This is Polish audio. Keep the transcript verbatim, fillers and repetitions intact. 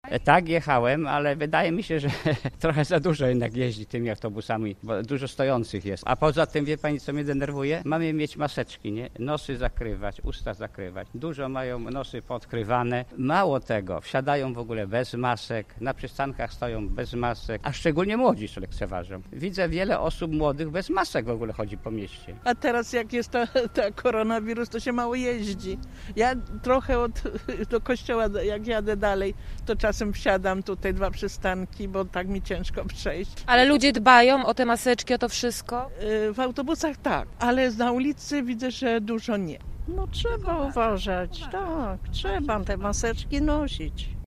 Tak, jechałem, ale wydaje mi się, że trochę za dużo jednak jeździ tymi autobusami, bo dużo stojących jest. A poza tym, wie pani, co mnie denerwuje? Mamy mieć maseczki, nie? Nosy zakrywać, usta zakrywać. Dużo mają nosy podkrywane. Mało tego, wsiadają w ogóle bez masek, na przystankach stoją bez masek, a szczególnie młodzi co lekceważą. Widzę wiele osób młodych bez masek w ogóle chodzi po mieście. A teraz jak jest ta, ta koronawirus, to się mało jeździ. Ja trochę od, do kościoła, jak jadę dalej, to czasem wsiadam tutaj dwa przystanki, bo tak mi ciężko przejść. Ale ludzie dbają o te maseczki, o to wszystko? W autobusach tak, ale na ulicy widzę, że dużo nie. No trzeba uważać, tak, trzeba te maseczki nosić.